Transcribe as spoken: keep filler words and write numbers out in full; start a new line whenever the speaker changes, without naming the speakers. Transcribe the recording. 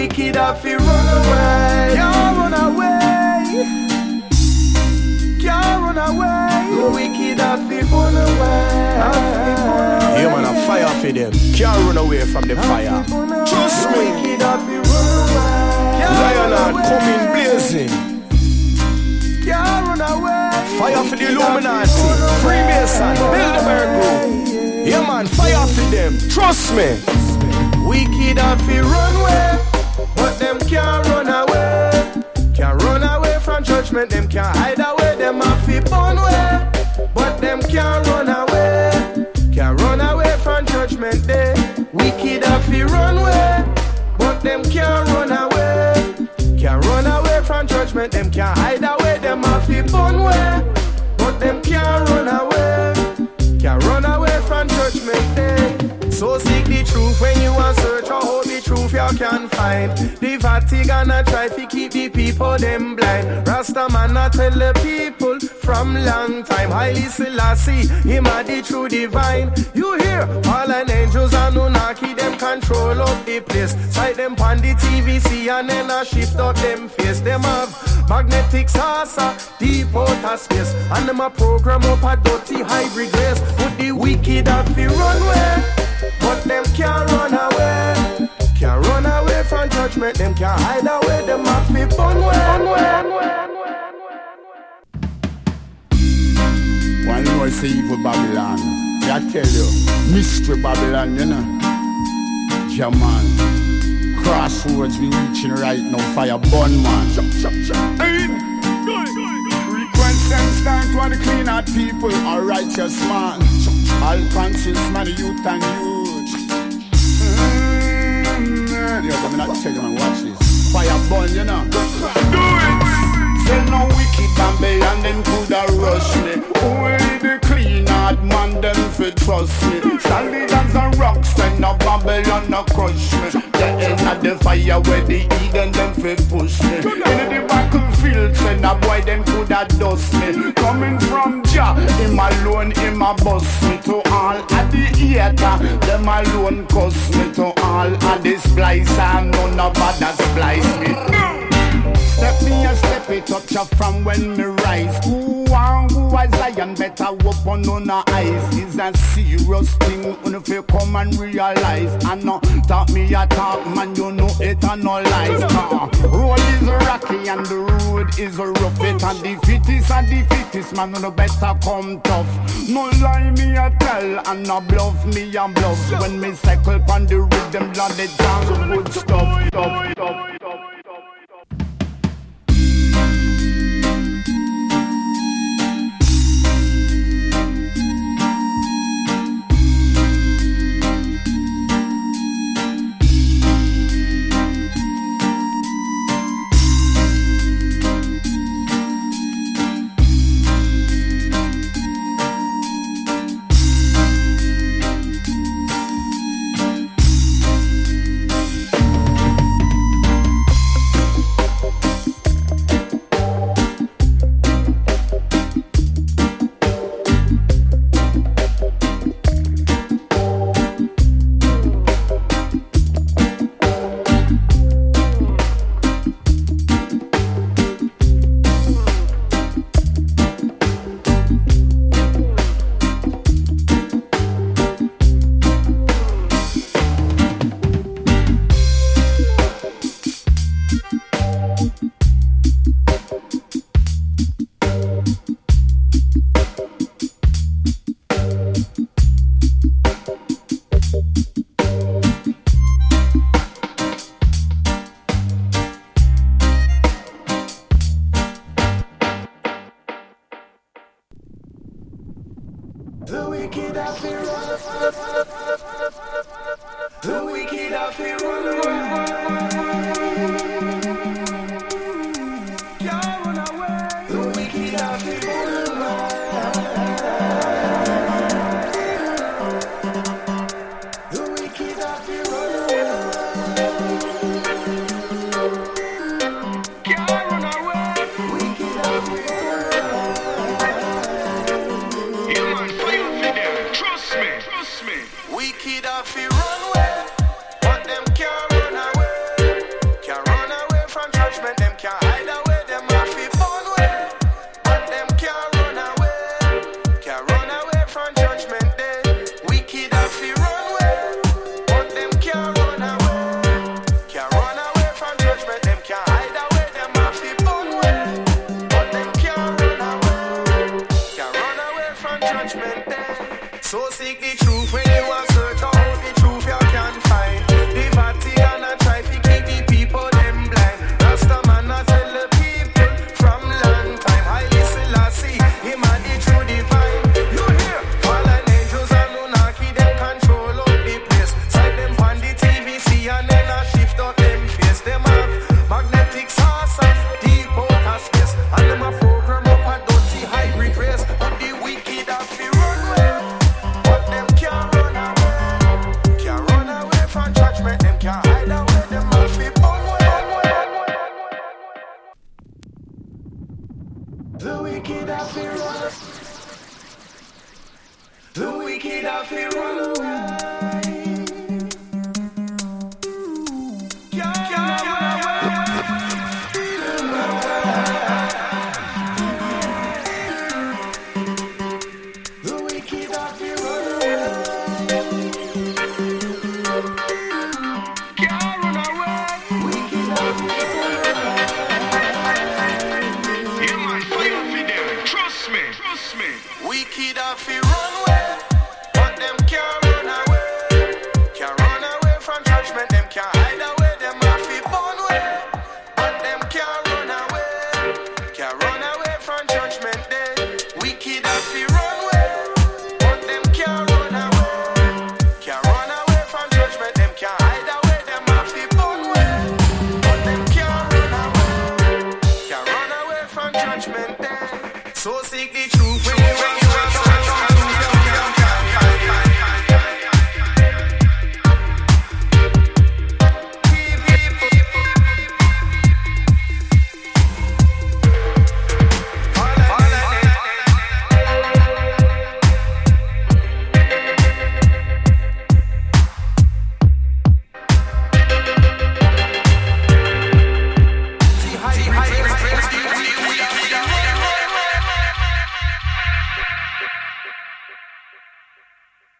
wicked have to run away. Can't run away. Can't run away. The wicked have to run away.
Yeah, man, a fire for them. Can't run away from the fire. Trust me.
Wicked have to run away.
Lionheart coming blazing.
Can't run away.
Fire for the Illuminati, Freemason, Bilderberg Group. Yeah, man, fire for them. Trust me.
Wicked have to run away, but them can't run away. Can't run away from judgment. Them can't hide away. Them have to burn away, but them can't run away. Can't run away from judgment day. Wicked have to run away, but them can't run away. Can't run away from judgment. Them can't hide away. Them have to burn away, but them can't run away. Can't run away from judgment day. So seek the truth when you are search or hold the truth you can find. The Vatican a try to keep the people them blind. Rasta man a tell the people from long time. Haile Selassie, him a the true divine. You hear? Fallen angels and Unaki them control up the place. Sight them on the T V C and then a shift up them face. Them have magnetic saucer, deep outer space. And them a program up a dirty hybrid race. Put the wicked have to run away, but them can't run away. Can't run away from judgment. Them can't hide away. Them have to burn away.
One more say evil Babylon. I tell you, mystery Babylon, you know. Jaman, crossroads we reaching right now. Fire burn man. Chop, chop, chop. Hey. Request stand to all the clean out people, a righteous man. All conscious man, youth and youth. Mm-hmm. Yeah, but I'm not tell you, man, watch this. Fire burn, you know. Do it! Say no wicked Babylon, them coulda rush me. Only the clean out man, them fi trust me. Solid as a rock, say no Babylon no crush me. The end of the fire where the Eden them fi push me. In the battlefield, say no boy them coulda dust me. Coming from Jah, him alone, him a bust me. To all of the hater, them alone cuss me. To all of the splicer, none of others splice me. Step me a step it up ya from when me rise. Who and who is Zion better open on our eyes. Is a serious thing when if you come and realize. And no talk me a talk man, you know it and no lies. Nah, road is rocky and the road is rough. It and the fittest and the fittest man, no better come tough. No lie me a tell and no bluff me and bluff. When me cycle on the rhythm, blood it down good stuff, stuff, stuff.
can't